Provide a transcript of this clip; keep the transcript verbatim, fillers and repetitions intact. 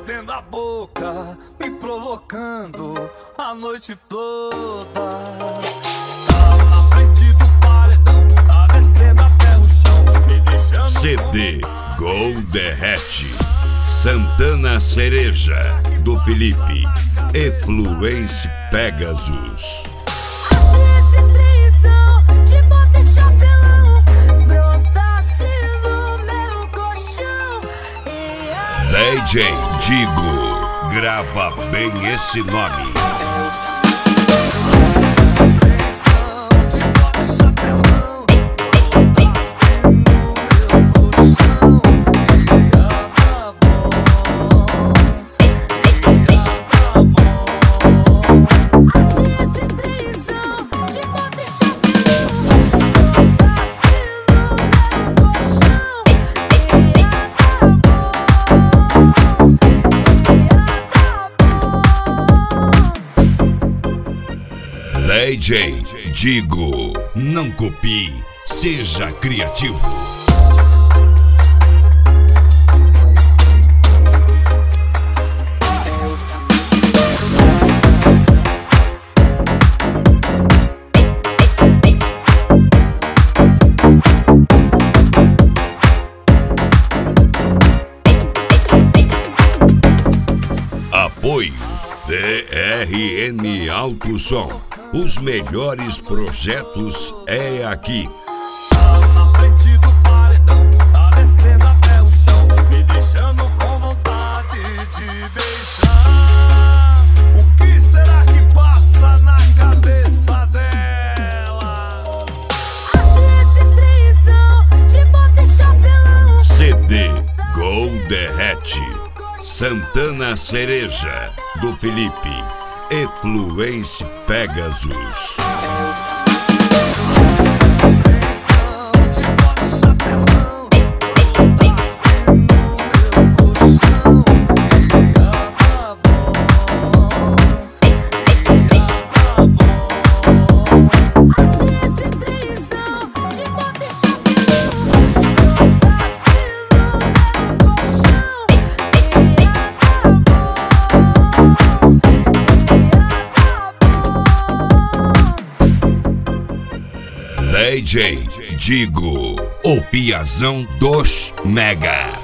mordendo a boca, me provocando a noite toda. Tá na frente do paredão, tá descendo até o chão, me deixando. C D Gol Derrete, Santana Cereja, do Felipe, Efluence Pegasus. D J Digo, grava bem esse nome. D J Digo, não copie, seja criativo. Apoio D R N Alto Som. Os melhores projetos é aqui. Tá na frente do paredão, tá descendo até o chão, me deixando com vontade de beijar. O que será que passa na cabeça dela? Assim esse trenzão, de bota e chapelão. C D Gol Derrete, Santana Cereja, do Felipe, Efluence Pegasus. D J Digo, o piazão dos Mega.